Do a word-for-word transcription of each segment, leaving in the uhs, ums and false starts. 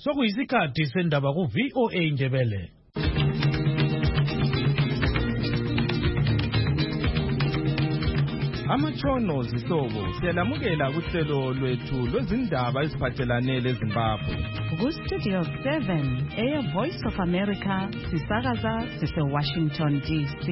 Sokuyisikhathi sendaba ku V O A Ndebele. Amatshono zihlobo siyalamukela kuhlelo lwethu lwezindaba eziphathelane leZimbabwe. Ku Studio seven, Air Voice of America, sisakaza sise Washington D C.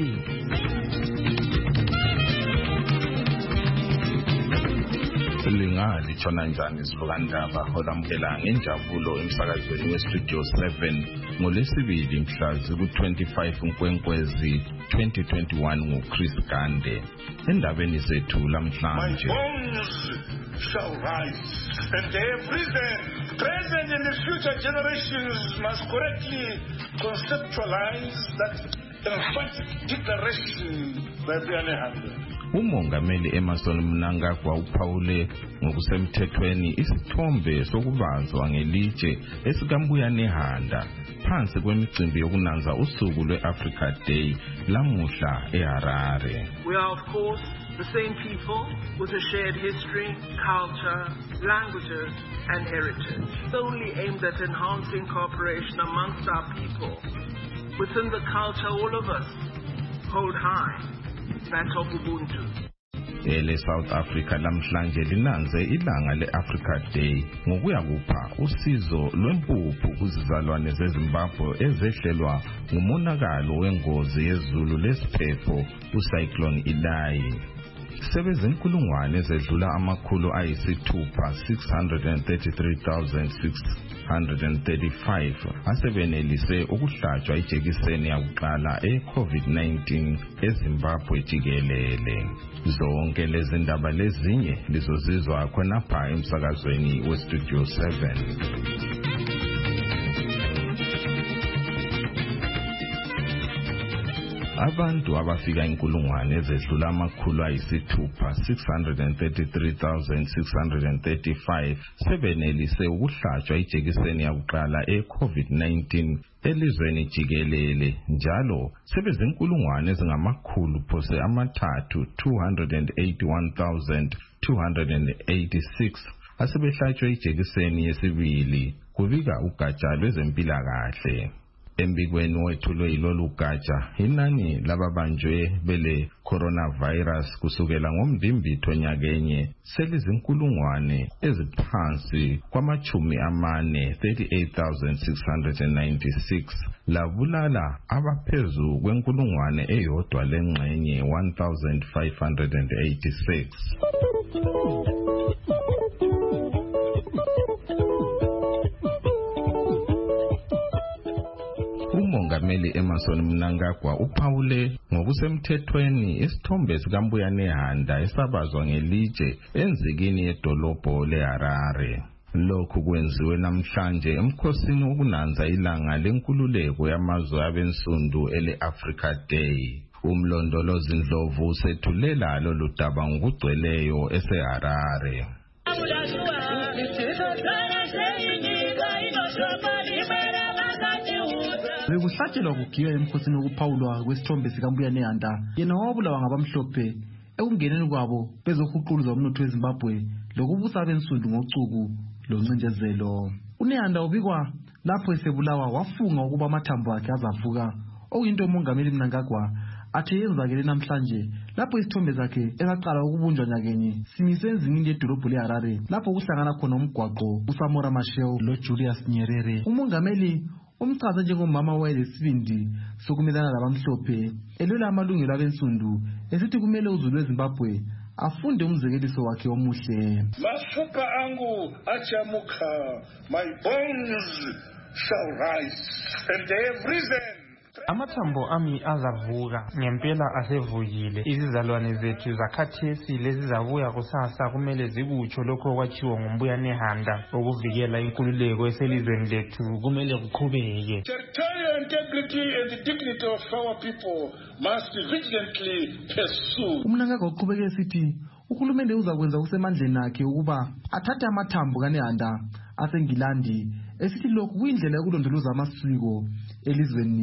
Lingali tshona njani isivukandaba olamukela ngenjabulo emsakazweni weStudio seven ngolesibili mhla ziku-twenty-five uNkwenkwezi twenty twenty-one nguChris Gande. Endabeni zethu lamhlanje. My bones shall rise, and every day, present and the future generations must correctly conceptualize that emphatic declaration by Brian. Umongameli Emmerson Mnangagwa uphawule ngokusemthethweni isithombe sokubazwa ngelitshe esikambuya nehanda phansi kwemicimbi yokunanza usuku lwe-Africa Day lamuhla eHarare. We are of course the same people with a shared history, culture, languages and heritage, solely aimed at enhancing cooperation amongst our people. Within the culture all of us hold high that of Ubuntu. Ele South Africa lamhlanje linanze ilanga le-Africa Day ngokuya kupha usizo lwempuphu kuzizalwane zeZimbabwe ezehlelwa ngumonakalo wengozi yezulu lesiphepho uCyclone Idai. Sebezinkulungwane ezedlula amakhulu ayisithupha six hundred thirty-three thousand six hundred thirty-five asebenelise ukuhlatshwa ijekiseni yakuqala e-COVID nineteen eZimbabwe jikelele. Zonke lezi ndaba lezinye lizozizwa khonapha emsakazweni weStudio seven. Abantu abafika inkulungwane ezedlula amakhulu ayisithupha six hundred thirty-three thousand six hundred thirty-five sebenelise ukuhlatshwa ijekiseni yakuqala e-COVID nineteen elizweni jikelele, njalo sebezinkulungwane ezingamakhulu phose amathathu two hundred eighty-one thousand two hundred eighty-six asebehlatshwe ijekiseni yesibili, kubika ugatsha lwezempilakahle. Embikweni wethulwe yilolu gatsha inani lababanjwe bele coronavirus kusukela ngomdimbitho nyakenye selizinkulungwane eziphansi kwamachumi amane thirty-eight thousand six hundred ninety-six labulala abaphezu kwenkulungwane eyodwa lengxenye one thousand five hundred eighty-six. Umongameli Emmerson Mnangagwa uphawule ngokusemthethweni isithombe sikambuya nehanda esabazwa ngelitshe enzikini yedolobho leHarare. Lokhu kwenziwe namhlanje emkhosini wokunanza ilanga lenkululeko yamazwe abensundu ele-Africa Day. Umlondolozi Ndlovu usethulela lolu daba ngokugcweleyo eseHarare. Bekuhlatshelwa kugiya emkhosini wokuphawulwa kwesithombe sikambuya nehanda yena wabulawa ngabamhlophe ekungeneni kwabo bezohuquluza umnotho weZimbabwe lokubusa abensundu ngocuku loncindezelo. UNehanda ubikwa lapho esebulawa wafunga ukuba amathambo akhe azavuka, okuyinto umongameli Mnangagwa athe yenzakele namhlanje lapho isithombe zakhe esaqala ukubunjwa nyakenye simise enzingini yedolobho leHarare lapho kuhlangana khona umgwaqo uSamora Machel loJulius Nyerere. Umongameli umchaza njengomama wayelesibindi sokumelana labamhlophe elwela amalungelo abensundu esithi kumele uzulu weZimbabwe afunde umzekeliso wakhe omuhle. Mafupa angu achamuka, my bones shall rise, and every day amathambo ami azavuka, ngempela asevukile. Izizalwane zethu zakhathesi lezizabuya kusasa kumele zikutsho lokho okwatshiwo ngumbuya nehanda ukuvikela inkululeko eselizweni lethu kumele kuqhubeke. Territorial integrity and the dignity of our people must be vigilantly pursued. Umnangagwa uqhubeke esithi uhulumende uzakwenza kusemandleni akhe ukuba athathe amathambo kaNehanda aseNgilandi esithi lokhu kuyindlela yokulondoloza amasiko elizweni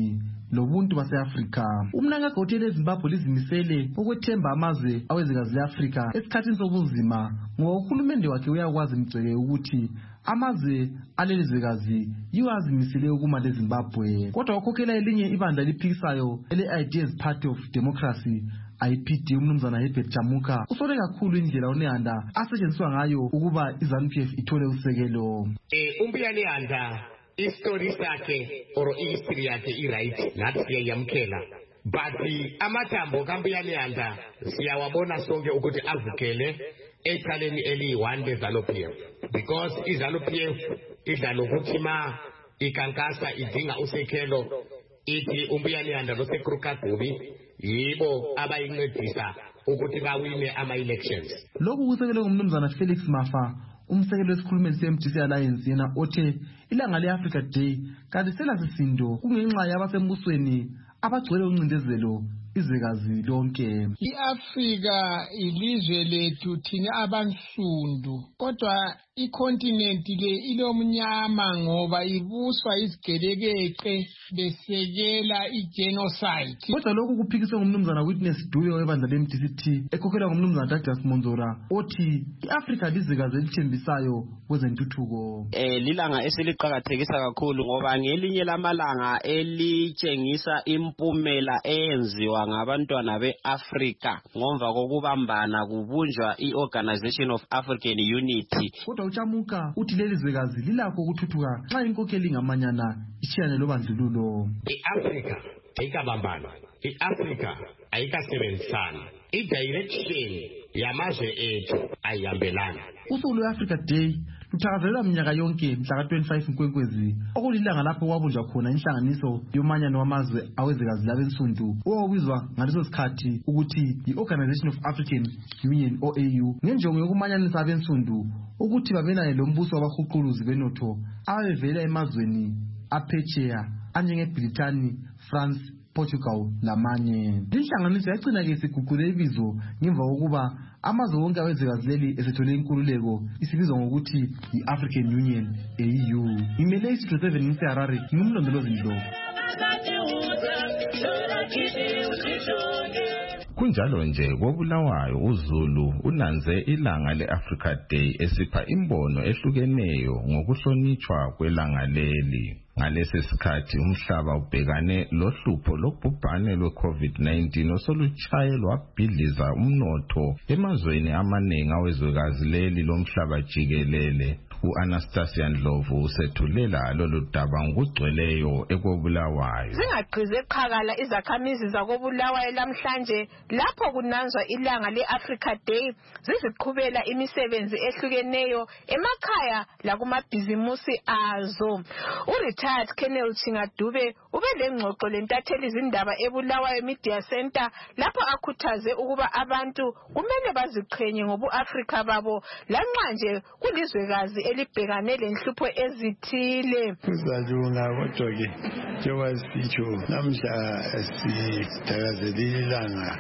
lobuntu base-Afrika. Umnangagwa uthe leZimbabwe lizimisele ukwethemba amazwe awezwekazi le-Afrika esikhathini sobunzima ngoba uhulumende wakhe uyakwazi mgceke ukuthi amazwe alelizwekazi yiwo azimisele ukuma leZimbabwe. Kodwa wakhokhela elinye ibandla eliphikisayo ele-Ideas Party of Democracy I P D umnumzana Herbert Chamuka usole kakhulu indlela uNehanda asetshenziswa ngayo ukuba iZANU P F ithole usekelo. Eh umbuya Nehanda istory sakhe or history yakhe i-right nathi siyayamkela, but amathambo kambuya Nehanda siyawabona sonke ukuthi avukele ecaleni eliyi-one leZANU P F, because iZANU P F idla lokuthi ma ikankasa idinga usekelo ithi umbuya Nehanda losekrukagubi yibo abayincedisa ukuthi bawine ama-elections. Lokhu kusekelwe ngumnumzana Felix Mafa, umsekelo wesikhulumeli se-M D C Alliance, yena othe ilanga le-Africa Day kanti selasisindo kungenxa yabasembusweni abagcwele uncindezelo izwekazi lonke. I-Afrika ilizwe lethu thina abansundu, kodwa ikontinenti le ilomnyama ngoba ibuswa izigelekeqe besekela i-genocide. Kodwa lokhu kuphikiswe ngumnumzana Witness Duyo webandla le-M D C T ekhokhelwa ngumnumzana Douglas Monzora othi i-Afrika lizwekazi elithembisayo kwezentuthuko. Eh lilanga esiliqhakathekisa kakhulu ngoba ngelinye lamalanga elitshengisa impumela eyenziwa ngabantwana be-Afrika ngomva kokubambana kubunjwa i-Organization of African Unity. Kodwa uChamuka uthi lelizwekazi lilakho ukuthuthuka xa inkokheli ngamanyana ishiyane lobandlululo. I-Afrika ayikabambana, i-Afrika ayikasebenzisana, i-direction yamazwe ethu ayihambelana. Usuku lwe-Africa Day luthakazelelwa minyaka yonke mhla ka twenty-five Nkwenkwezi okulilanga lapho kwabunjwa khona inhlanganiso yomanyano wamazwe awezwekazi labensundu owawubizwa ngaleso sikhathi ukuthi yi-Organization of African Union O A U ngenjongo yokumanyanisa abensundu ukuthi babelane lombuso wabahuquluzi benotho ababevela emazweni aphetsheya anjengeBrithani, France, Portugal lamanye. Inhlanganiso yagcina-ke isiguqule ibizo ngemva kokuba amazwe wonke awezwekazi leli esethole inkululeko isibizwa ngokuthi yi-African Union A U. Ngimele isitho seven ngiseHarare, ngimlondolozi Ndlovu. Kunjalo nje koBulawayo uZulu unanze ilanga le-Africa Day esipha imbono ehlukeneyo ngokuhlonitshwa kwelanga leli. Ngalesi sikhathi umhlaba ubhekane lohlupho lokubhubhane lwe-COVID nineteen osolutshaye lwabhidliza umnotho emazweni amaningi awezwekazi leli lomhlaba jikelele. U-Anastasia Ndlovu usethulela lolu daba ngokugcweleyo ekoBulawayo. Zingagqize eqhakala izakhamizi zakoBulawayo lamhlanje lapho kunanzwa ilanga le-Africa Day ziziqhubela imisebenzi ehlukeneyo emakhaya lakumabhizimusi azo. U-retired Colonel Chingadube ube lengxoxo lentatheli izindaba eBulawayo Media Center lapho akhuthaze ukuba abantu kumele baziqhenye ngobu-Afrika babo lanxa nje kulizwekazi elibhekane lenhlupho ezithile. Kuzalunga kodwa ke njengoba sisho namhla sithakazelela ilanga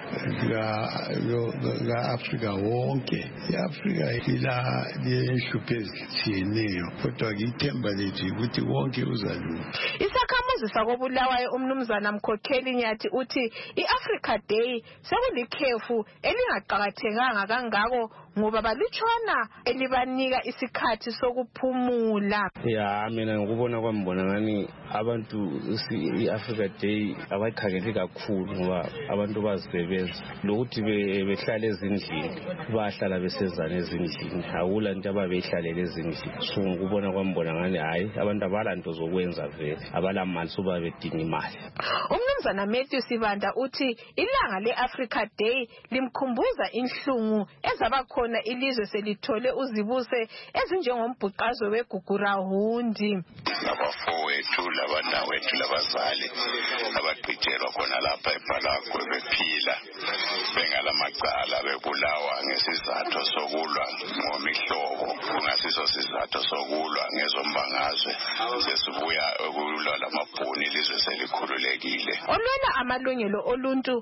ka-Afrika wonke. I-Afrika ila lenhlupho ezitshiyeneyo kodwa ke ithemba lethu ukuthi wonke uzalunga. Isakhamuzi sakoBulawayo umnumzana Mkhokheli Nyathi uthi i-Africa Day sekulikhefu elingaqakathekanga kangako ngoba balutshwana elibanika isikhathi sokuphumula. Ya mina ngikubona kwami bona ngani abantu i-Africa Day abayikhangeli kakhulu ngoba abantu bazisebenza lokuthi behlala ezindlini bahlala besezana ezindlini akula nto ababeyihlalele ezindlini. So ngikubona kwami bona ngani hayi abantu abalanto zokwenza vele abalamali soba bedinga imali. Umnumzana Matthew Sibanda uthi ilanga le-Africa Day limkhumbuza inhlungu ezaba khona ilizwe selithole uzibuse ezinjengombhuqazwe weGugurahundi. Labafowethu labanawethu labazali abaqhitshelwa khona lapha eBhalagwe bephila bengalamacala bebulawa ngesizathu sokulwa ngomihlobo kungasiso sizathu sokulwa ngezombangazwe sesibuya ukulwa lamabhuni ilizwe selikhululekile. Olwela amalungelo oluntu umnumzana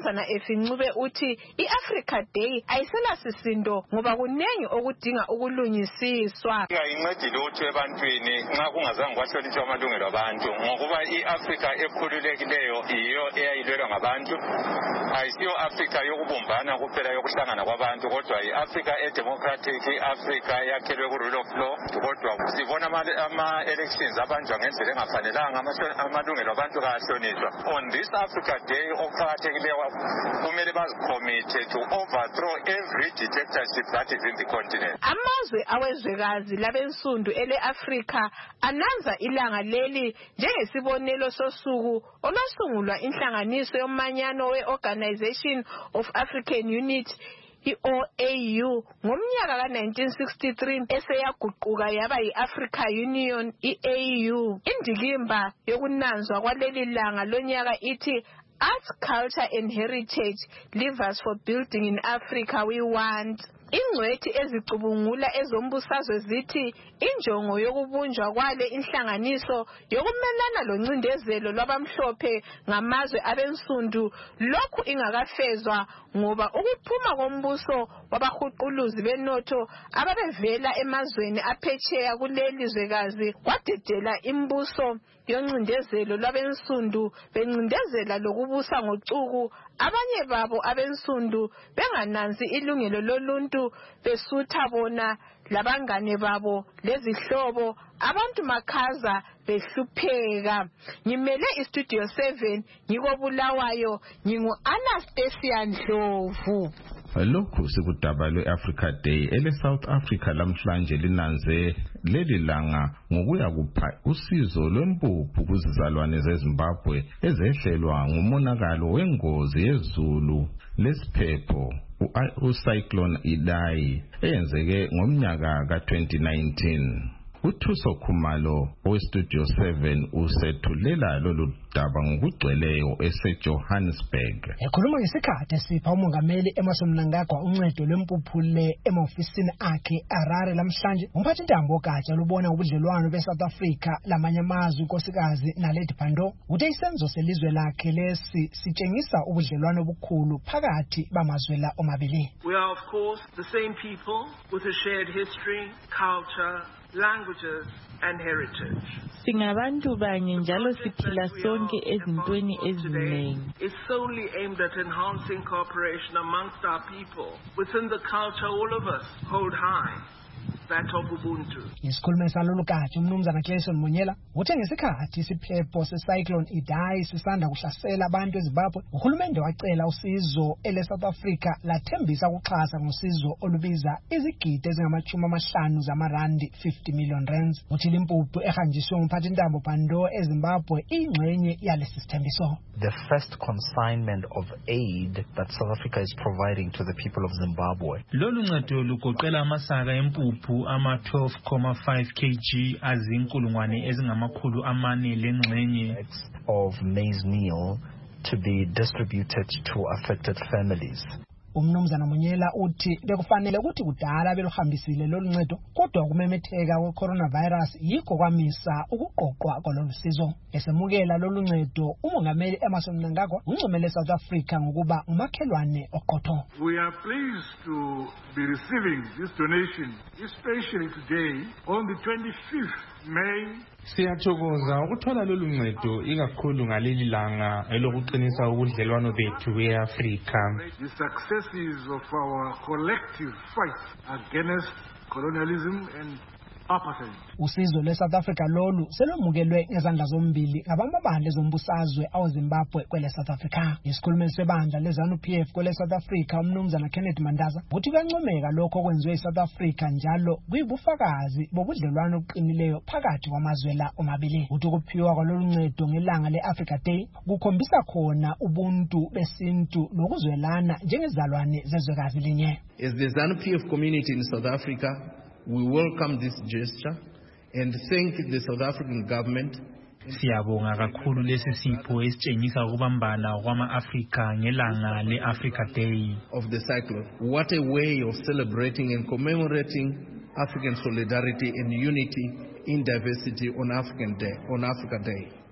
Umnumzana Efincube uthi iAfrica Day ayiselasisindo ngoba kunengi okudinga ukulungisiswa. Incedile ukuthi ebantwini nxa kungazange kwahlonitshwa amalungelo abantu ngokuba iAfrica ekhululekileyo iyo eyayilwelwa ngabantu, ayisiyo Africa yokubumbana kuphela yokuhlangana kwabantu, kodwa iAfrica edemocratic, iAfrica yakhelwe ku rule of law. Kodwa sibona ama elections abanjwa ngendlela engafanelanga, amalungelo abantu kahlonitshwa. On this Africa Day okuqakathekileyo kumele bazicommit to overthrow every dictatorship that is in the continent. Amazwe awezwekazi labensundu ele Africa ananza ilanga leli njengesibonelo sosuku olwasungulwa inhlanganiso yomanyano we-Organization of African Unity I-O A U ngomnyaka ka nineteen sixty-three eseyaguquka yaba yi-Africa Union I-A U. Indikimba yokunanzwa kwaleli langa lonyaka ithi Arts, Culture and Heritage leave us for building in Africa we want. Ingcwethi ezicubungula ezombusazwe zithi injongo yokubunjwa kwale inhlanganiso yokumelana loncindezelo lwabamhlophe ngamazwe abensundu lokhu ingakafezwa ngoba ukuphuma kombuso wabahuquluzi benotho ababevela emazweni aphetsheya kuleli zwekazi kwadedela imbuso yoncindezelo lwabensundu bencindezela lokubusa ngocuku, abanye babo abensundu bengananzi ilungelo loluntu besutha bona labangane babo lezihlobo abantu makhaza behlupheka. Ngimele istudio seven ngikobulawayo, ngingu Anastasia Ndlovu. Lokhu sikudaba lwe-Africa Day ele South Africa lamhlanje linanze leli langa ngokuya kupha usizo lwempuphu kuzizalwane zeZimbabwe ezehlelwa ngumonakalo wengozi yezulu lesiphepho uCyclone Idai eyenzeke ngomnyaka ka twenty nineteen. Uthuso Khumalo weStudio seven usethulela lolu daba ngokugcweleyo eseJohannesburg. Ekhuluma ngesikhathi esipha umongameli Emmerson Mnangagwa uncedo lwempuphule emahofisini akhe Harare lamhlanje, umphathi ntambo gatsha lubona ubudlelwano beSouth Africa lamanye amazwe unkosikazi Naledi Pandor uthe isenzo selizwe lakhe lesi sitshengisa ubudlelwano obukhulu phakathi bamazwe la omabili. We are of course the same people with a shared history, culture, languages and heritage. Singabantu banye njalo siphila sonke ezintweni eziningi. It's solely aimed at enhancing cooperation amongst our people within the culture all of us hold high, that of Ubuntu. Isikhulumi salolu gatsha umnumzana Clayson Monyela uthe ngesikhathi isiphepho seCyclone Idai sisanda kuhlasela abantu eZimbabwe, uhulumende wacela usizo ele South Africa lathembisa ukuxhasa ngosizo olubiza izigidi ezingamachumi amahlanu zamarandi fifty million rands. Uthi impuphu ehanjiswe ngumphathi ntambo Pandor eZimbabwe ingxenye yalesi sithembiso. The first consignment of aid that South Africa is providing to the people of Zimbabwe. Lolu ncedo lugoqela amasaka empuphu ama twelve point five kilograms azinkulungwane ezingamakhulu amane lengxenye of maize meal to be distributed to affected families. Umnumzana Monyela uthi bekufanele ukuthi kudala beluhambisile lolu ncedo, kodwa ukumemetheka kwe-coronavirus yikho kwamisa ukuqoqwa kwalolu sizo. Esemukela lolu ncedo, umongameli Emmerson Mnangagwa uncomele South Africa ngokuba umakhelwane oqotho. We are pleased to be receiving this donation, especially today on the twenty-fifth May. Siyathokoza ukuthola lolu ncedo ikakhulu ngaleli langa elokuqinisa ubudlelwano bethu eAfrika. The successes of our collective fight against colonialism and apartheid. Usizo lweSouth Africa lolu selomukelwe ngezandla zombili ngabamabandla ezombusazwe aweZimbabwe kwele South Africa. Isikhulumi sebandla leZANU P F kwele South Africa umnumzana Kenneth Mandaza uthi kuyancomeka lokho okwenziwe eSouth Africa njalo kuyibufakazi bobudlelwano obuqinileyo phakathi kwamazwe la omabili. Uthi ukuphiwa kwalolu ncedo ngelanga le-Africa Day kukhombisa khona ubuntu besintu nokuzwelana njengezalwane zezwekazi linye. As the ZANU P F community in South Africa, we welcome this gesture and thank the South African government. Siyabonga kakhulu lesi sipho esitshengisa ukubambana kwama-Afrika ngelanga le-Africa Day of the cyclone. What a way of celebrating and commemorating African solidarity and unity in diversity on African Day, on Africa Day.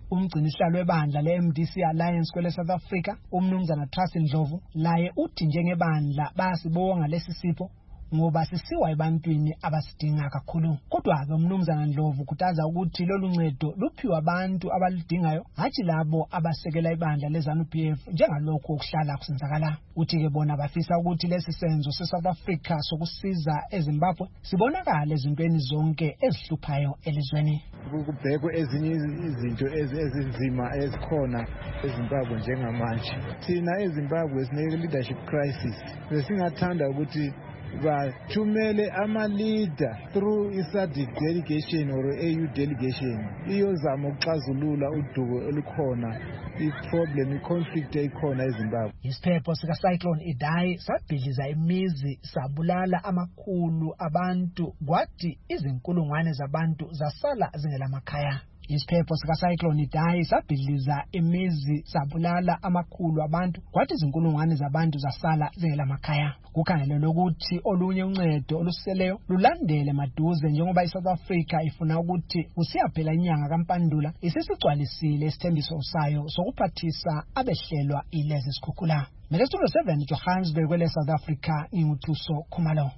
Umgcinisihlalo webandla le-M D C Alliance kwele South Africa, umnumzana Trust Ndlovu, laye uthi njengebandla bayasibonga lesi sipho ngoba sisiwa ebantwini abasidinga kakhulu. Kodwa ke umnumzana Ndlovu kutaza ukuthi lolu ncedo luphiwa abantu abalidingayo, hathi labo abasekela ibandla leZANU P F njengalokho okuhlala kusenzakala. Uthi ke bona bafisa ukuthi lesi senzo se-South Africa sokusiza eZimbabwe sibonakala ezintweni zonke ezihluphayo elizweni. Kubhekwe ezinye izinto ezinzima ezikhona eZimbabwe njengamanje. Thina eZimbabwe sine leadership crisis. Besingathanda ukuthi bathumele ama-leader through i-SADC delegation or A U delegation iyozama ukuxazulula udubo olukhona, i-problem, i-conflict ekhona eZimbabwe. Isiphepho sika-Cyclone Idai sabhidliza imizi sabulala amakhulu abantu, kwathi izinkulungwane zabantu zasala zingelamakhaya. Isiphepho sika-Cyclone Idai sabhidliza imizi sabulala amakhulu abantu, kwathi izinkulungwane zabantu zasala zingelamakhaya. Kukhangelelwe ukuthi olunye uncedo oluseleyo lulandele maduze njengoba iSouth Africa ifuna ukuthi kusiyaphela inyanga kaMpandula isisigcwalisile isithembiso sayo sokuphathisa abehlelwa ilezi sikhukhula. Melesitulo seven Johannesburg kwele South Africa, inguthuso Khumalo.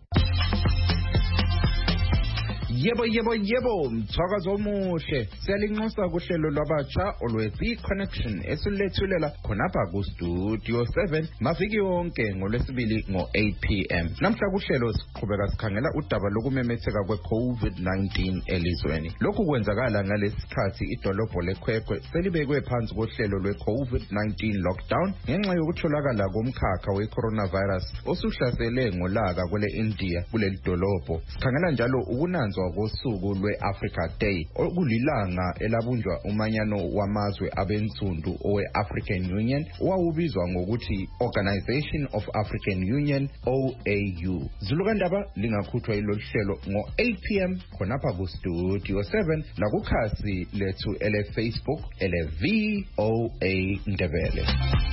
Yebo yebo yebo mthakazo omuhle siyalinxusa kuhlelo lwabatsha olwethi connection esilethulela khonapha ku studio seven maviki yonke ngolwesibili ngo eight p m namhla kuhlelo siqhubeka sikhangela udaba lokumemetheka kwe COVID nineteen elizweni. Lokhu kwenzakala ngalesikhathi idolobho leKwekwe selibekwe phansi kohlelo lwe COVID nineteen lockdown ngenxa yokutholakala komkhakha we coronavirus osuhlasele ngolaka kwele India kuleli dolobho. Sikhangela njalo ukunanzwa ngosuku lwe-Africa Day okulilanga elabunjwa umanyano wamazwe abensundu owe-African Union owawubizwa ngokuthi Organization of African Union O A U. Zulukandaba lingakhuthwa ilolu hlelo ngo eight p m khonapha ku studio seven nakukhasi lethu ele Facebook ele V O A Ndebele.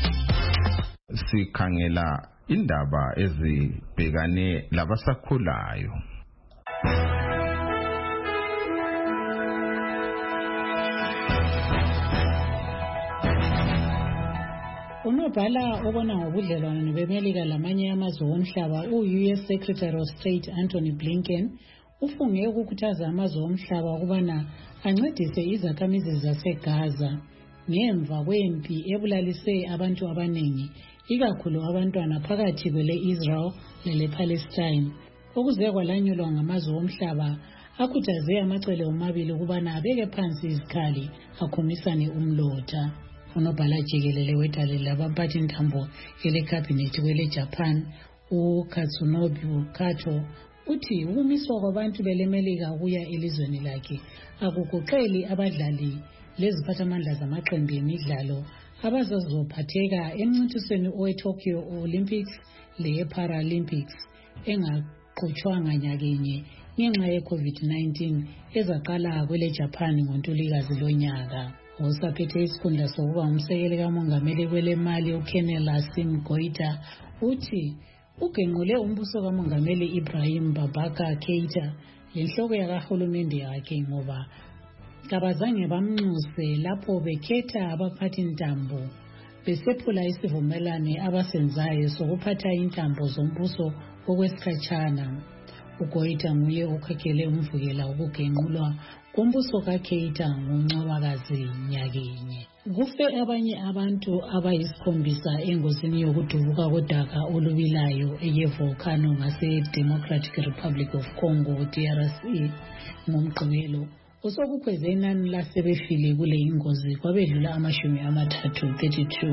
Sikhangela indaba ezibhekane labasakhulayo. Unobhala obona ngobudlelwano beMelika lamanye amazwe omhlaba u-U S Secretary of State Anthony Blinken ufunge ukukhuthaza amazwe omhlaba ukubana ancedise izakhamizi zaseGaza ngemva kwempi ebulalise abantu abaningi, ikakhulu abantwana phakathi kwele-Israel lele-Palestine. Okuze kwalanyulwa ngamazwe omhlaba akhuthaze amacele omabili ukubana abeke phansi izikhali akhumisane umlotha. Unobhala jikelele wedale labamphathi ntambo elekhabhinethi kwele Japan uKatsunobu Kato uthi ukumiswa kwabantu belemelika ukuya elizweni lakhe akukuqeli abadlali leziphathamandla zamaqembu emidlalo abazazophatheka emncintisweni owe-Tokyo Olympics le-Paralympics engaqhutshwanga nyakenye ngenxa ye-COVID nineteen ezaqala kwele Japan ngoNtulikazi lonyaka. Osaphethe isikhundla sokuba umsekeli kamongameli kwele mali uKenel Asim Goita uthi ugenqule umbuso kamongameli Ibrahim Babaka Keita lenhloko yakahulumende yakhe ngoba kabazange bamnxuse lapho bekhetha abaphathi ntambo besephula isivumelane abasenzayo sokuphatha intambo zombuso okwesikhatshana. uGoita nguye okhakhele umvukela ukugenqulwa kombuso kaKeita ngoNcwabakazi nyakenye. Kufe abanye abantu abayisikhombisa engozini yokudubuka kodaka olubilayo eyevolcano ngase-Democratic Republic of Congo D R C ngomgqibelo. Osokukhweze inani lasebefile kule ingozi kwabedlula amashumi amathathu thirty-two.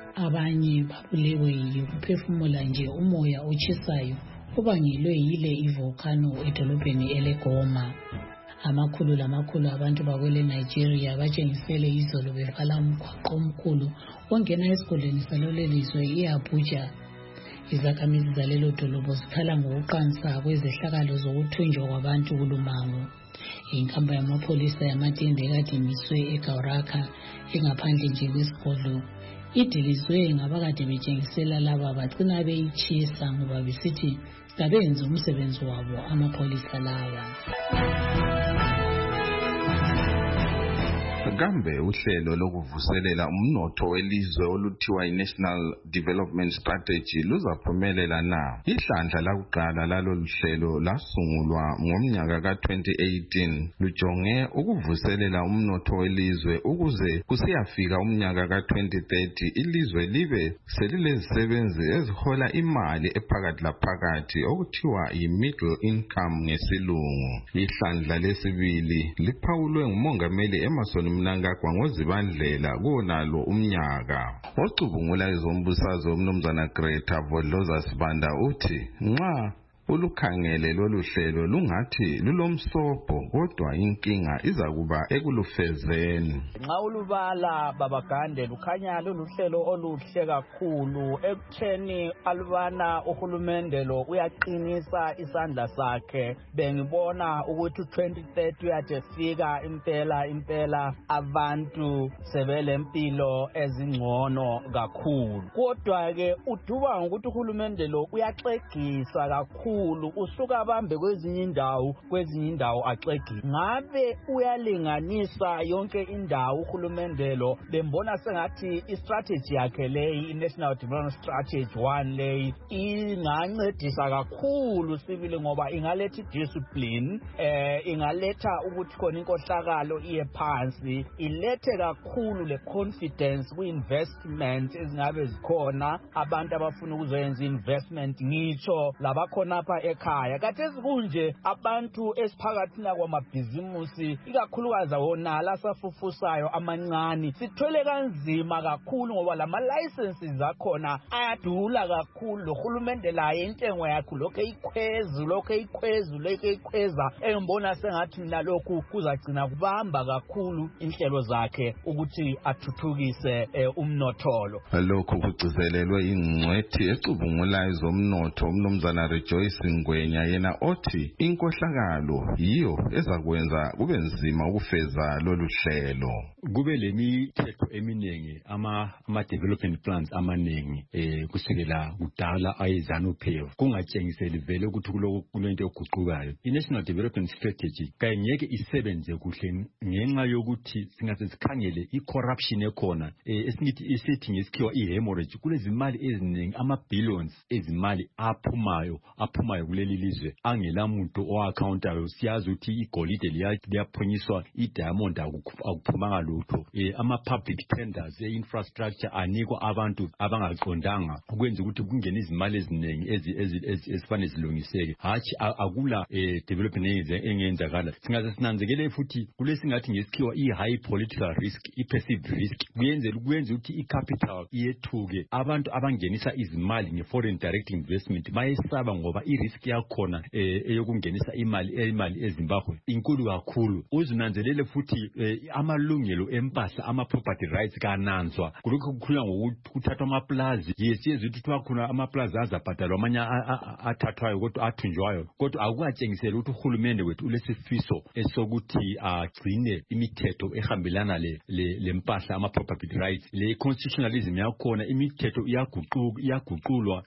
Abanye babulewe yikuphefumula nje umoya otshisayo kubangelwe yile ivolcano edolobheni eleGoma. Amakhulu lamakhulu abantu bakwele Nigeria batshengisele izolo bevala umgwaqo omkhulu ongena esigodlweni salolelizwe i-Abuja. Izakhamizi zalelo dolobho zikhala ngokuqansa kwezehlakalo zokuthunjwa kwabantu kulumango. Inkamba yamapholisa yamatende kade imiswe eGauraka engaphandle nje kwesigodlo idilizwe ngabakade betshengisela laba bagcina beyitshisa ngoba besithi kabenze umsebenzi wabo amapholisa lawa. Kambe uhlelo lokuvuselela umnotho welizwe oluthiwa i-National Development Strategy luzaphumelela na? Ihlandla lakuqala lalolu hlelo lasungulwa ngomnyaka ka twenty eighteen lujonge ukuvuselela umnotho welizwe ukuze kusiyafika umnyaka ka twenty thirty ilizwe libe selilezisebenzi ezihola imali ephakathi laphakathi okuthiwa yi-middle income ngesilungu. Ihlandla lesibili liphawulwe ngumongameli Emmerson Mnangagwa ngoZibandlela konalo umnyaka. Ocubungula ezombusazwe umnumzana Greta Vodloza Sibanda uthi nxa ulukhangele lolu hlelo lungathi lulomsobho kodwa inkinga izakuba ekulufezeni. Nxa ulubala babagande lukhanya luluhlelo oluhle kakhulu ekutheni alubana uhulumende lo uyaqinisa isandla sakhe. Bengibona ukuthi twenty thirty uyade fika impela impela abantu sebelempilo ezingcono kakhulu. Kodwa ke uduba ngokuthi uhulumende lo uyaxegisa kakhulu usuka bambe kwezinye indawo kwezinye indawo axegi. Ngabe uyalinganisa yonke indawo uhulumende lo bembona sengathi istrategy yakhe leyi i-National Development Strategy one leyi ingancedisa kakhulu sibili ngoba ingaletha discipline eh ingaletha ukuthi khona inkohlakalo iye phansi, ilethe kakhulu le confidence ku-investment ezingabe zikhona abantu abafuna ukuzoyenza investment ngitsho labakhona apha ekhaya. Kathesi kunje abantu esiphakathina kwamabhizimusi ikakhulukazi wona lasafufusayo amancane sithwele kanzima kakhulu ngoba lama licenses akhona ayadula kakhulu. Lo hulumende laye intengo yakhe lokho eyikhwezi lokho eyikhwezi lokho eyikhweza engibona sengathi mina lokhu kuzagcina kubamba kakhulu inhlelo zakhe ukuthi athuthukise eh, umnotholo. Lokhu kugcizelelwe ingcwethi ecubungula ezomnotho umnumzana Rejoice Ngwenya yena othi inkohlakalo yiyo ezakwenza kube nzima ukufeza lolu hlelo. Kube lemithetho eminingi ama ama development plans amaningi eh kusukela kudala ayizana P F kungatshengiseli vele ukuthi kulento eguqukayo. I-National Development Strategy kayengeke isebenze kuhle ngenxa yokuthi singaze sikhangele i-corruption ekhona eh esingithi isithi ngesikhiwa i-hemorrhage kulezimali eziningi ama billions ezimali aphumayo aphumayo kuleli lizwe angela muntu oaccountayo. Siyazi ukuthi igolide liyaphunyiswa i-diamond akuphumanga lutho. eh ama public tenders e-infrastructure anikwa abantu abangaqondanga ukwenza ukuthi kungene izimali eziningi ezifane zilungiseke. Hathi akula eh development engenzakala. Singaze sinanzekele futhi kulesingathi ngesikhiwa i-high political risk, i-perceived risk kuyenzela ukwenza ukuthi i-capital iyethuke. Abantu abangenisa izimali nge-foreign direct investment bayesaba ngoba i-risk yakhona eh eyokungenisa imali imali eZimbabwe inkulu kakhulu. Uzinanzelele futhi eh, amalungelo empahla ama property rights kananzwa kulokho kukhulunywa ngokuthi kuthathwa amaplazi. Yes yezwe ukuthi kwakhona amaplazi azabhadalwa amanye athathwayo kodwa athunjwayo kodwa akukatshengisela ukuthi uhulumende wethu ulesifiso esokuthi agcine imithetho ehambelana le lempahla ama property rights. Le constitutionalism yakhona imithetho iyaguquka iyaguqulwa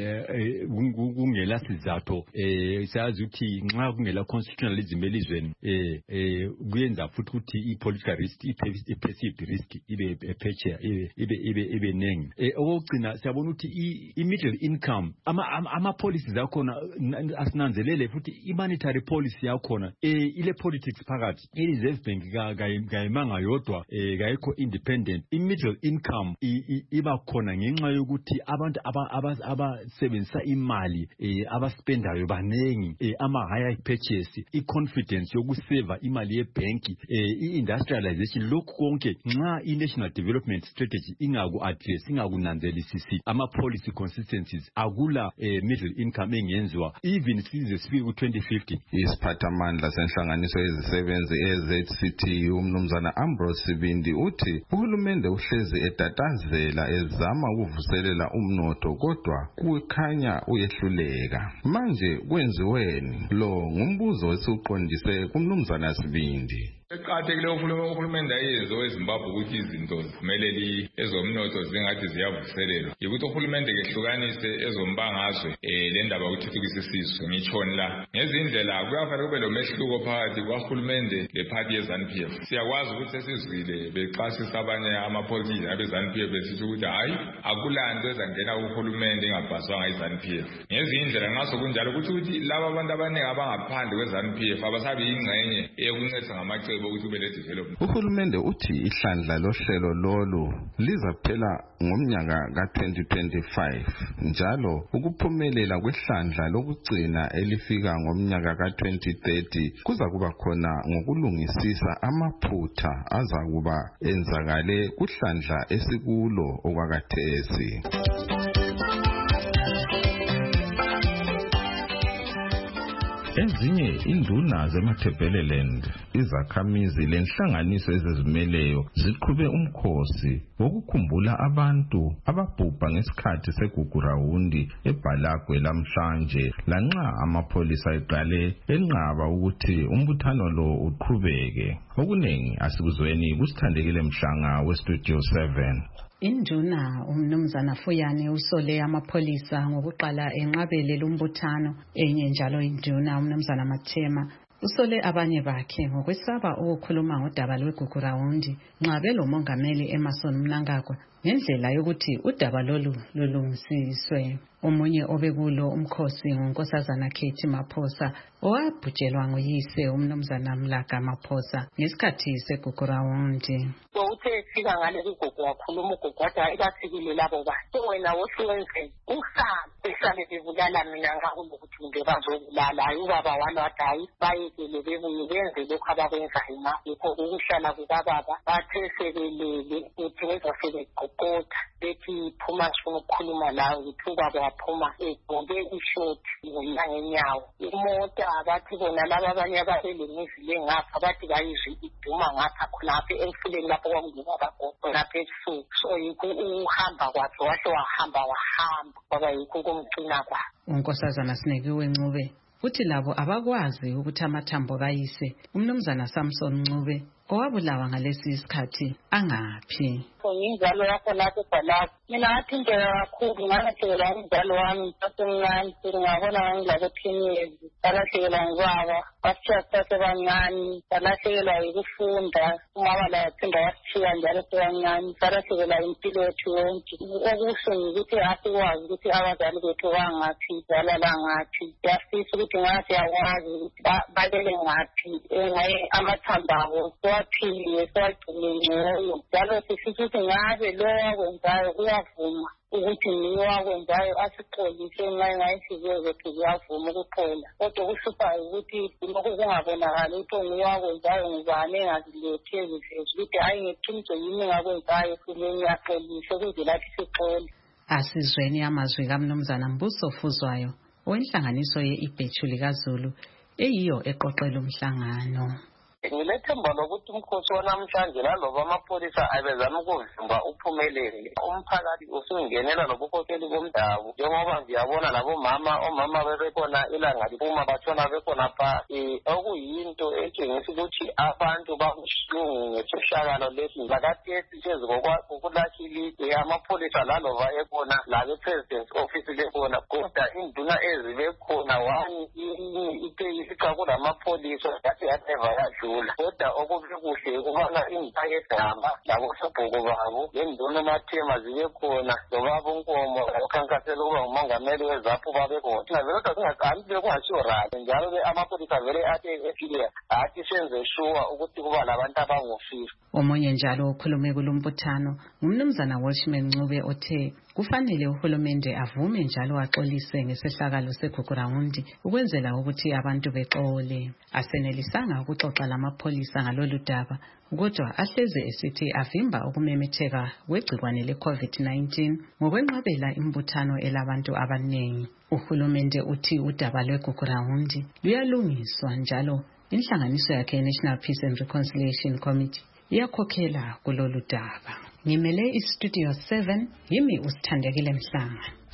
eh kungela sizathu eh siyazi ukuthi nxa kungela constitutionalism elizweni eh eh kuyenza futhi ukuthi i-political risk i-perceived risk ibe ephecheya ibe ibe ibe nengi. Eh okugcina siyabona ukuthi i-middle income ama ama policies yakhona asinanzelele futhi i-monetary policy yakhona eh ile politics phakathi i-Reserve Bank kayimanga yodwa eh kayikho independent. I-middle income iba khona ngenxa yokuthi abantu abasebenzisa imali eh abaspendayo banengi eh ama higher purchase i-confidence yokuseva imali yebanki eh i-industrialization lokhu konke nxa i-National Development Strategy ingaku address ingakunanzelisisi ama policy consistencies akula eh, middle income engenziwa even size sifike ku twenty fifty. Isiphathamandla senhlanganiso yezisebenzi e-Z C T U umnumzana Ambrose Sibindi uthi uhulumende uhlezi etatazela ezama ukuvuselela umnotho kodwa kukhanya uyehluleka. manje kwenziweni lo ngumbuzo esiqondise kumnumzana Sibindi. Eqhathekile uhulumende ayenze weZimbabwe ukuthi izinto ziphumelele ezomnotho zingathi ziyavuselelwa yikuthi uhulumende kehlukanise ezombangazwe eh le ndaba ukuthuthukisa isizwe ngitshoni la ngezindlela kuyafanele kube lo mehluko phakathi kwahulumende leparty yeZANU-P F. Siyakwazi ukuthi sesizwile bexasisa abanye amapoliticians abeZANU-P F besithi ukuthi hayi akulanto ezangena kuhulumende engabhaswanga iZANU-P F. Ngezindlela ngaso kunjalo ukuthi ukuthi laba abantu abaningi abangaphandle kweZANU-P F abasabe ingxenye eyokuncedisa ngamace. Uhulumende uthi ihlandla lohlelo lolu lizaphela ngomnyaka ka twenty twenty-five njalo ukuphumelela kwehlandla lokugcina elifika ngomnyaka ka twenty thirty kuza kuba khona ngokulungisisa amaphutha azakuba enzakale kuhlandla esikulo okwakathesi. Ezinye induna zeMatabeleland izakhamizi lenhlanganiso ezizimeleyo ziqhube umkhosi wokukhumbula abantu ababhubha ngesikhathi segugurawundi eBalagwe lamhlanje lanxa amapholisa eqale enqaba ukuthi umbuthano lo uqhubeke. Okuningi asikuzweni kusithandekile Mhlanga weStudio seven. Induna umnumzana Fuyane usole amapholisa ngokuqala enqabele lumbuthano enye njalo induna umnumzana Mathema usole abanye bakhe ngokwesaba ukukhuluma ngodaba lwegugurawundi nxa belomongameli Emmerson Mnangagwa ngendlela yokuthi udaba lolu lulungisiswe. Omunye obekulo umkhosi ngonkosazana Katie Maphosa owabhujelwa nguyise umnumzana Mlaga Maphosa ngesikhathi segugurawundi. Uthe fika ngale kugogo wakhuluma ugogo wathi ayibasikile labo bantu wena wohlwenze uhlala behlale bebulala mina ngakulokuthi nje bazobulala hayi ubaba walo wathi hayi bayekele bebuye benze lokho abakwenzayo ngakho ukuhlala kukababa bathe sebelele uthi bezosebeqoqotha bethi phuma sifuna ukukhuluma lawe uthi ubaba waphuma egqoke ishoti ngenyawo imota abathi bona laba abanye ababelemizi lengapha bathi bayizwe iduma ngapha khonapha emfuleni lapho kwakungena bagogo lapha ebusuku so yikho uhamba kwakhe wahle wahamba wahamba kwaba yikho kumgcina kwakhe. Unkosazana Sinekiwe Ncube uthi labo abakwazi ukuthi amathambo kayise umnumzana Samson Ncube owabulawa ngalesi isikhathi angaphi. Injalo yakho lapho eBalagwe mina ngathinteka kakhulu ngalahlekela injalo wami sasemncane ngabona ngilakephinyezi ngalahlekela ngibaba bashiya sasebancane salahlekelwa yikufunda umabala yaphinda washiya njalo sebancane salahlekelwa impilo yethu yonke. Okuhle ukuthi asikwazi ukuthi abazali bethu bangaphi zalala ngaphi siyafisa ukuthi ngathi yakwazi ukuthi balele ngaphi amathambo abo siwaphile siwagcine njalo sifisa ngabe lo wakwenzayo uyavuma ukuthi niyo wakwenzayo asixolise nxa ngayisiziwe zethu kuyavuma ukuphola kodwa kuhluphayo ukuthi lokho kungabonakali ukuthi nguye wakwenzayo ngubani engazilethi ezivezi ukuthi hayi ngeqiniso yini engakwenzayo kumele ngiyaxolise ukuze lathi sixole. Asizweni amazwi kaMnumzana Mbuso Fuzwayo wenhlanganiso ye-Ibhethu likaZulu eyiyo eqoqela umhlangano. Ngilethemba lokuthi umkhosi wanamhlanje laloba amapholisa abezama ukuvimba uphumelele umphakathi usungenela lobukhokheli bomdabu njengoba ngiyabona labo mama omama bebekhona ilanga liphuma batshona bekhona pha okuyinto etshengisa ukuthi abantu bakuhlungu ngesehlakalo lesi lakathesi phezu kokulahlilide amapholisa laloba ekhona labe-president office bekhona kodwa induna ezibekhona wani ipeyisica kulamapholisa yathi yateva yadlula kodwa okukuhle ukubona ingxaki egama labo sabhuku babo lenduna Mathema zibe khona lobaba uNkomo ukhankasela ukuba ngumongameli wezaphu babekhona kodwa singahambi bekungashiwo right njalo amapholisa vele athi efile athi senze sure ukuthi kuba labantu abangofisa. Omunye njalo okhulume kulombuthano ngumnumzana Welshman Ncube othe kufanele uhulumende avume njalo axolise ngesehlakalo segugurawundi ukwenzela ukuthi abantu bexole. Asenelisanga ukuxoxa lamapholisa ngalolu daba kodwa ahleze esithi avimba ukumemetheka kwegcikwane le-COVID nineteen ngokwenqabela imbuthano elabantu abaningi. Uhulumende uthi udaba lwegugurawundi luyalungiswa njalo inhlanganiso yakhe National Peace and Reconciliation Committee iyakhokhela kulolu daba. Ngimele iStudio seven yimi usithandekile Mhlanga.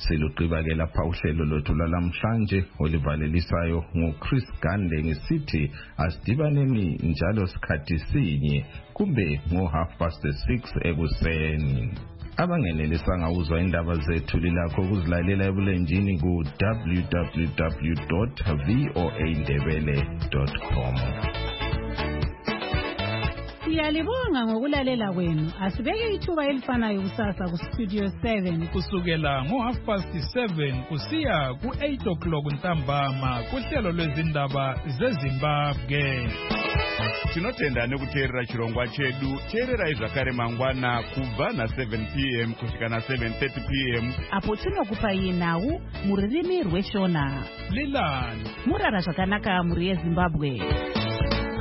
Siluqiba ke lapha uhlelo lwethu lwalamhlanje olivalelisayo nguChris Gande ngisithi asidibaneni njalo sikhathi sinye kumbe ngo half past six ekuseni. Abangenelisanga uzwa indaba zethu lilakho ukuzilalela ebulenjini ku w w w dot voa ndebele dot com. Siyalibonga ngokulalela kwenu. Asibeke ithuba elifanayo kusasa ku Studio seven kusukela ngo half past seven kusiya ku eight o'clock ntambama kuhlelo lwezindaba zeZimbabwe. Tinotenda nekuteerera chirongwa chedu. Teererai zvakare mangwana kubva na seven p m kusvika na seven thirty p m apo tinokupai nhau mururimi rweshona. Lilani murara zvakanaka muri yeZimbabwe.